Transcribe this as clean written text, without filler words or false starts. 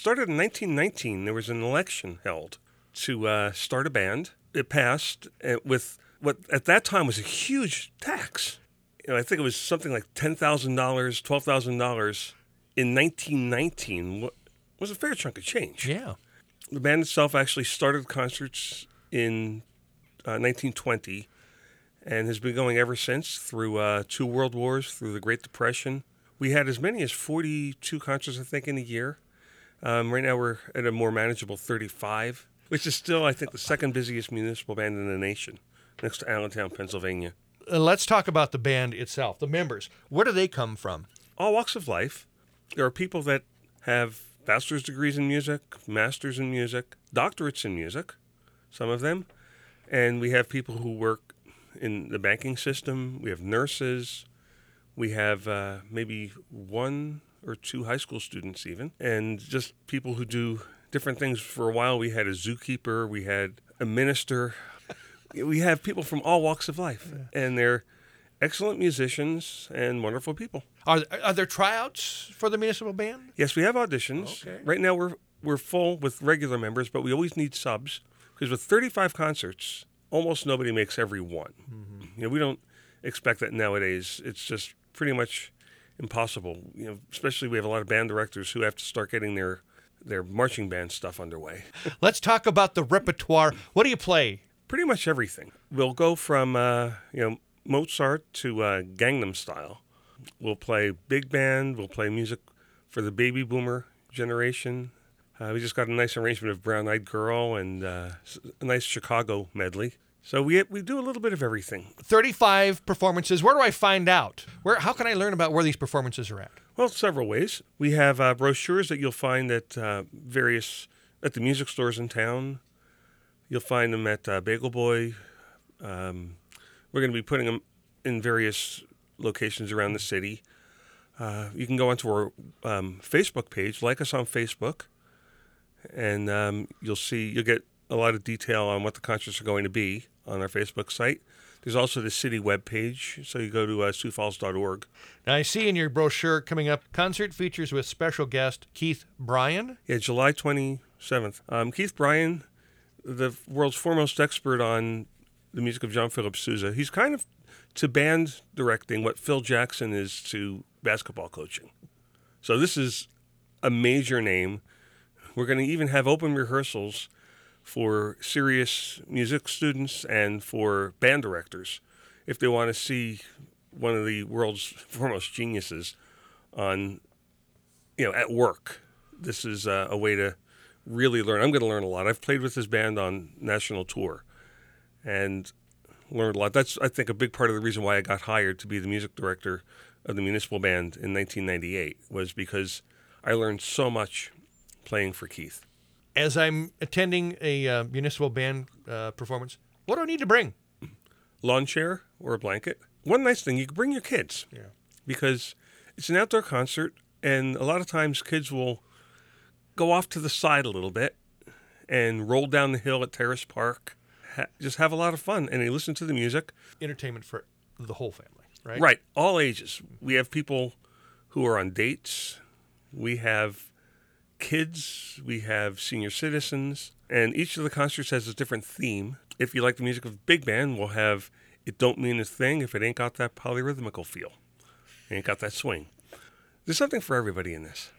Started in 1919. There was an election held to start a band. It passed with what at that time was a huge tax. I think it was something like $10,000, $12,000 in 1919 was a fair chunk of change. Yeah. The band itself actually started concerts in 1920 and has been going ever since through 2 world wars, through the Great Depression. We had as many as 42 concerts, I think, in a year. Right now we're at a more manageable 35, which is still, I think, the second busiest municipal band in the nation, next to Allentown, Pennsylvania. Let's talk about the band itself, the members. Where do they come from? All walks of life. There are people that have bachelor's degrees in music, master's in music, doctorates in music, some of them. And we have people who work in the banking system. We have nurses. We have maybe 1 or 2 high school students even. And just people who do different things. For a while, we had a zookeeper. We had a minister. We have people from all walks of life. And they're excellent musicians and wonderful people. Are there tryouts for the municipal band? Yes, we have auditions. Okay. Right now we're full with regular members, but we always need subs because with 35 concerts, almost nobody makes every one. Mm-hmm. We don't expect that nowadays. It's just pretty much impossible. Especially we have a lot of band directors who have to start getting their marching band stuff underway. Let's talk about the repertoire. What do you play? Pretty much everything. We'll go from Mozart to Gangnam Style. We'll play big band. We'll play music for the baby boomer generation. We just got a nice arrangement of Brown Eyed Girl and a nice Chicago medley. So we do a little bit of everything. 35 performances. Where do I find out? How can I learn about where these performances are at? Well, several ways. We have brochures that you'll find at the music stores in town. You'll find them at Bagel Boy. We're going to be putting them in various locations around the city. You can go onto our Facebook page, like us on Facebook, and you'll get a lot of detail on what the concerts are going to be on our Facebook site. There's also the city webpage, so you go to siouxfalls.org. Now, I see in your brochure coming up, concert features with special guest Keith Bryan. Yeah, July 27th. Keith Bryan, the world's foremost expert on the music of John Philip Sousa. He's kind of to band directing what Phil Jackson is to basketball coaching. So this is a major name. We're going to even have open rehearsals for serious music students and for band directors if they want to see one of the world's foremost geniuses at work. This is a way to really learn. I'm going to learn a lot. I've played with this band on national tour and learned a lot. That's, I think, a big part of the reason why I got hired to be the music director of the municipal band in 1998 was because I learned so much playing for Keith. As I'm attending a municipal band performance, what do I need to bring? Lawn chair or a blanket. One nice thing, you can bring your kids. Yeah. Because it's an outdoor concert, and a lot of times kids will go off to the side a little bit and roll down the hill at Terrace Park. Just have a lot of fun, and they listen to the music. Entertainment for the whole family, right? Right, all ages. We have people who are on dates. We have kids. We have senior citizens. And each of the concerts has a different theme. If you like the music of big band, we'll have It Don't Mean a Thing if it ain't got that polyrhythmical feel. It ain't got that swing. There's something for everybody in this.